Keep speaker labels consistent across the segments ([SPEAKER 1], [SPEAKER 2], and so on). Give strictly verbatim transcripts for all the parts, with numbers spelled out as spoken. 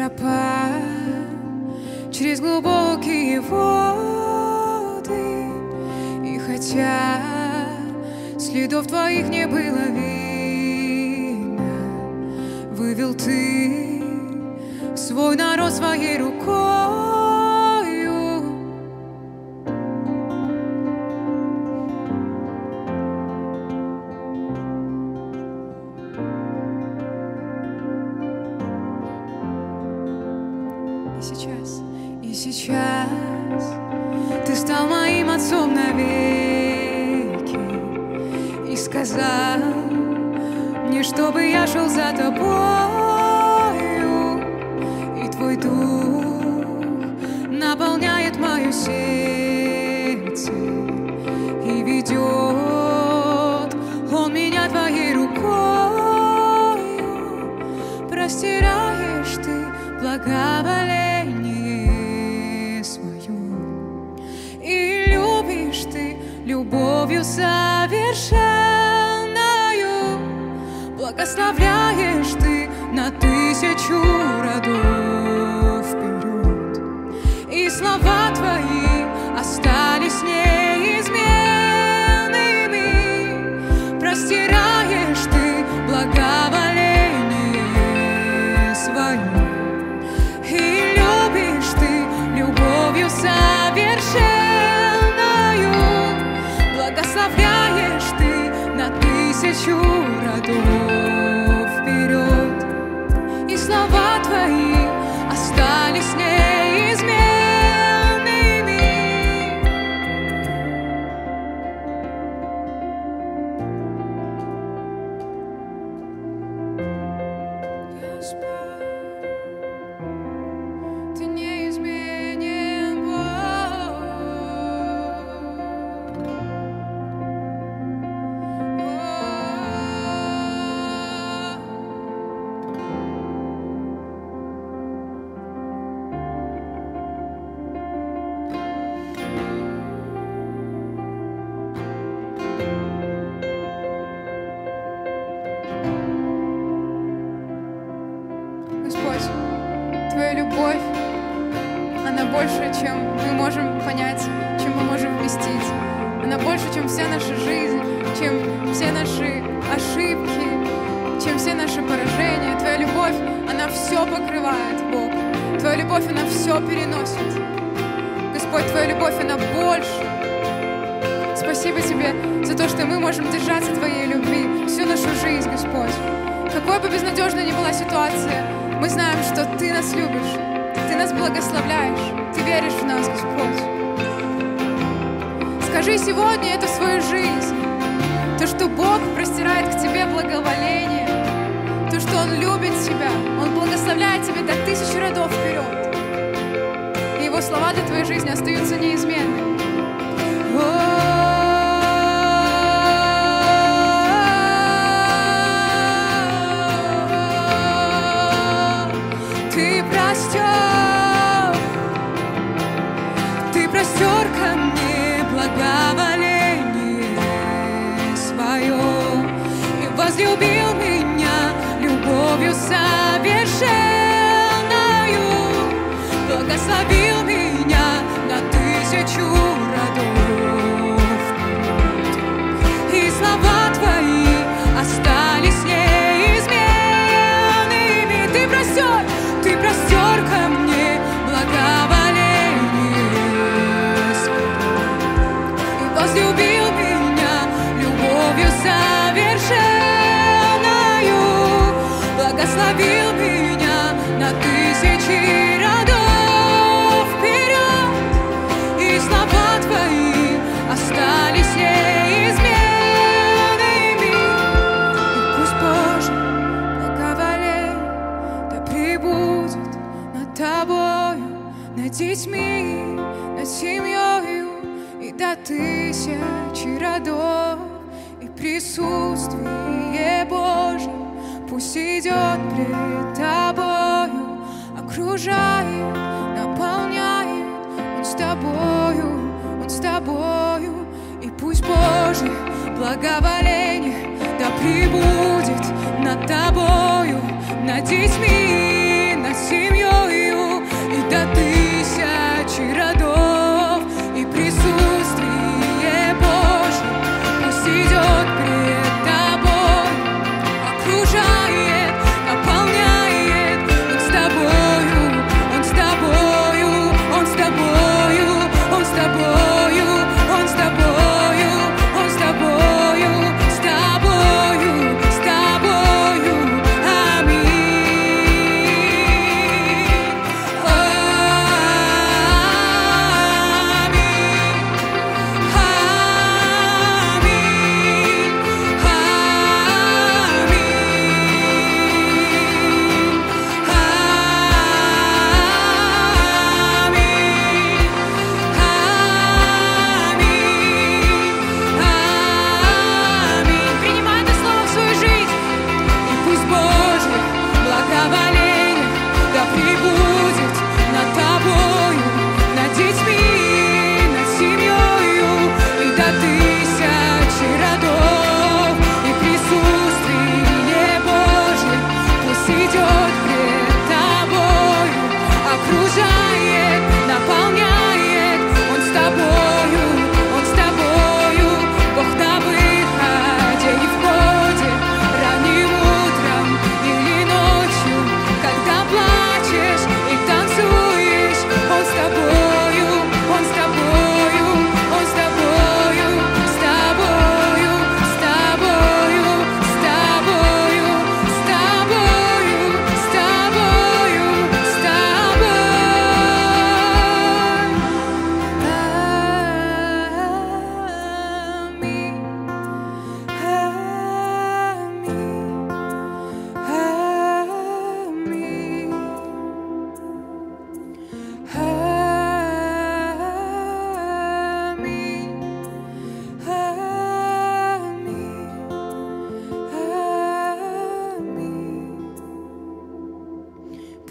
[SPEAKER 1] тропа через глубокие воды, и хотя следов твоих не было видно, вывел ты свой народ своей рукою. И сейчас, и сейчас ты стал моим отцом навеки и сказал мне, чтобы я шел за тобою, и твой дух наполняет мое сердце и ведет он меня твоей рукою. Простираешь ты благоволение свою, и любишь ты любовью совершенною. Благословляешь ты на тысячу родов вперед, и слова твои остались неизменными. Простираешь ты благоволение свое, и любишь ты любовью совершенною. Благословляешь ты на тысячу родов вперед, и слова твои остались неизменными. Господь, ты неизменен, Бог. Господь, Твоя любовь, она больше, чем мы можем понять, чем мы можем вместить. Она больше, чем вся наша жизнь, чем все наши ошибки, чем все наши поражения. Твоя любовь, она все покрывает, Бог. Твоя любовь, она все переносит. Господь, Твоя любовь, она больше. Спасибо Тебе за то, что мы можем держаться Твоей любви всю нашу жизнь, Господь. Какой бы безнадежной ни была ситуация, мы знаем, что Ты нас любишь, Ты нас благословляешь, Ты веришь в нас, Господь. Скажи сегодня это в свою жизнь, то, что Бог простирает к тебе благоволение, то, что Он любит тебя, Он благословляет тебя до тысячи родов вперед, и Его слова для твоей жизни остаются неизменными. Ты простер, Ты простер ко мне благоволение свое и возлюбил меня любовью совершенною. Благословил меня на тысячу родов, и слова Твои остались неизменными. Ты простер, Ты простер ко мне благоволение и возлюбил меня любовью совершенною. Благословил меня на тысячи родов вперед, и слова Твои остались неизменными. И пусть Божье благоволение да пребудет над тобою, над детьми, над семьёю и до тысячи родов. И присутствие Божье пусть идет пред тобою, окружает, наполняет. Он с тобою, Он с тобою. И пусть Божье благоволение да пребудет над тобою, над детьми, над семьей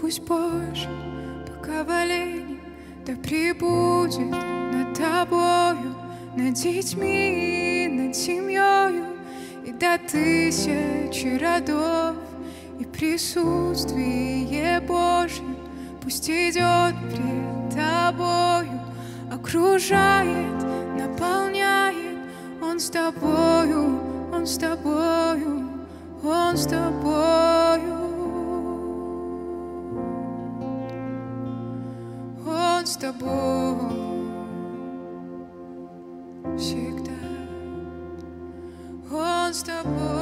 [SPEAKER 1] пусть Божье благоволение да пребудет над тобою, над детьми, над семьей и до тысячи родов. И присутствие Божье пусть идет пред тобою, окружает, наполняет. Он с тобою, Он с тобою, Он с тобою, Он с тобою всегда, Он с тобой.